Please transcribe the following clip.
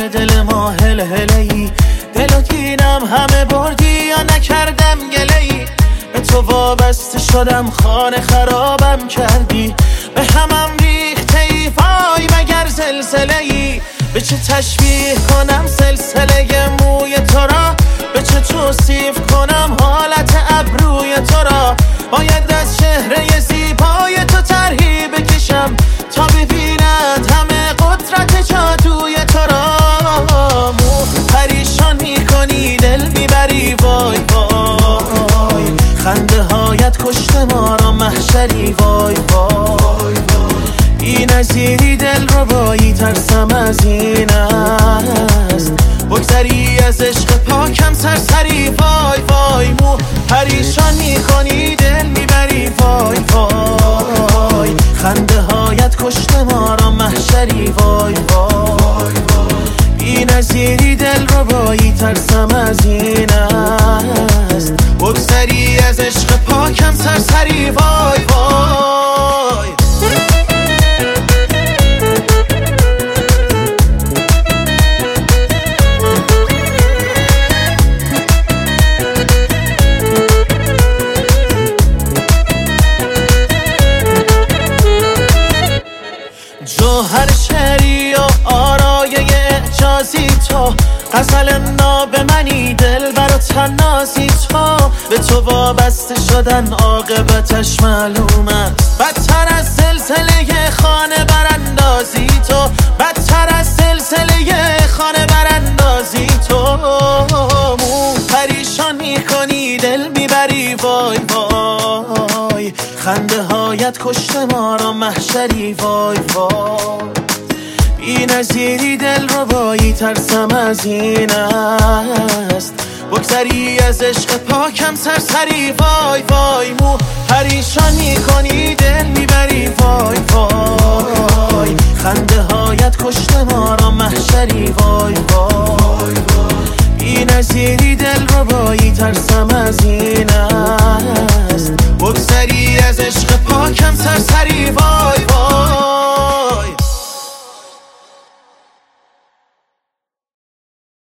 دل ما هل هلهی، دلو دینم همه بردی یا نکردم گلهی، به تو وابسته شدم خانه خرابم کردی، به همم ریخته ای وای مگر زلزله‌ای، به چه تشبیه کنم سلسله موی تو را، به چه توصیف کنم حالت ابروی تو را، باید از چهره زیبای تو طرحی بکشم تا ببیند همه قدرت جادوی تو را، پریشان میکنی دل میبری وای وای، خنده هایت کشته ما را محشری وای وای، بی نظیری دل رو بایی ترسم از این است، بگذری از عشق پاکم سرسری وای وای، پریشان میکنی دل میبری وای وای، خنده هایت کشته ما را محشری وای وای، بی نظیری دل رو بایی ترسم از این است، بگذری از عشق پاکم سرسری وای وای. جوهر شعری و آرایه اعجازی تو، غزل ناب منی دل برا تنازی تو، به تو وابسته شدن عاقبتش معلوم است، بدتر از سلسله خانه براندازی تو، بدتر از سلسله خانه براندازی تو، پریشان میکنی دل میبری وای وای، خنده هایت کشته ما را محشری وای وای، بی نظیری دل رو بایی ترسم از این است، بگذری از عشق پاکم سرسری وای وای، پریشان میکنی دل میبری وای وای، خنده هایت کشته ما را محشری وای وای، بی نظیری دل رو بایی ترسم از این است، بگذری از عشق پاکم سرسری وای.